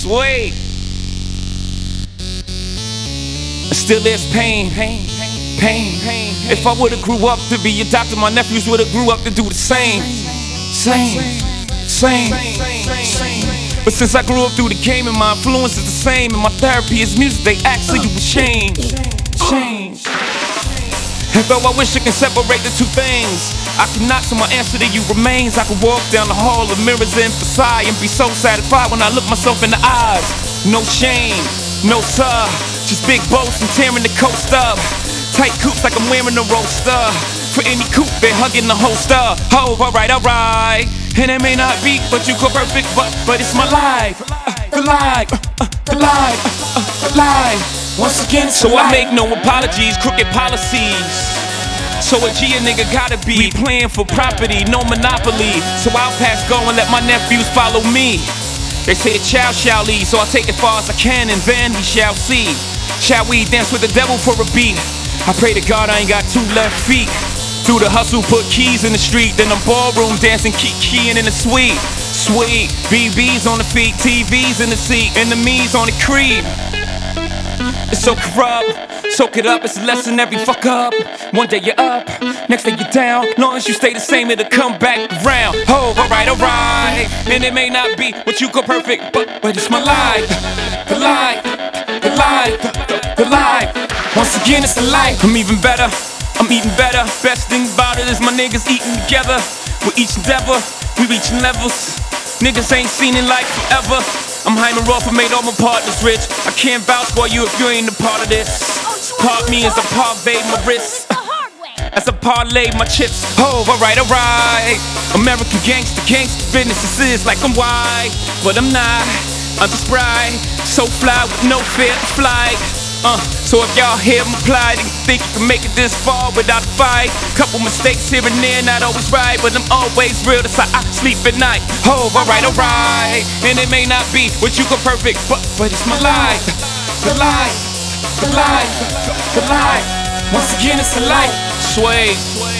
Sweet. Still there's pain. If I would've grew up to be a doctor, my nephews would've grew up to do the same. But since I grew up through the game and my influence is the same, and my therapy is music, they actually will change. And though I wish I can separate the two things, I cannot, so my answer to you remains. I could walk down the hall of mirrors in Versailles and be so satisfied when I look myself in the eyes. No shame, no sir, just big boats and tearing the coast up. Tight coops like I'm wearing a roaster. For any coupe, they're hugging the holster. Oh, alright. And it may not be what you call perfect, but it's my life. The life. Once again, so I make no apologies, crooked policies. So a G a nigga gotta be. We playing for property, no monopoly. So I'll pass go and let my nephews follow me. They say the child shall lead, so I'll take it far as I can and then we shall see. Shall we dance with the devil for a beat? I pray to God I ain't got two left feet. Through the hustle, put keys in the street. Then I'm ballroom dancing, keying in the suite. Sweet, BBs on the feet, TVs in the seat, enemies on the creep. It's so corrupt, soak it up, it's a lesson every fuck up. One day you're up, next day you're down. Long as you stay the same, it'll come back around. Oh, alright. And it may not be what you call perfect, but it's my life. The life. Once again, it's the life. I'm even better, I'm eating better. Best thing about it is my niggas eating together. With each endeavor, we reaching levels. Niggas ain't seen it like forever. I'm Hyman Roth, I made all my partners rich. I can't vouch for you if you ain't a part of this. Part me as I parvey my wrists, as I parlay my chips. Oh, alright. American gangster business. This is like I'm white, but I'm not. I'm just bright, so fly with no fear of flight. So if y'all hear me apply, then you think you can make it this far without a fight. Couple mistakes here and there, not always right, but I'm always real, that's how I sleep at night. Oh, alright. And it may not be what you call perfect, but it's my life. The life. Once again, it's the life. Sway.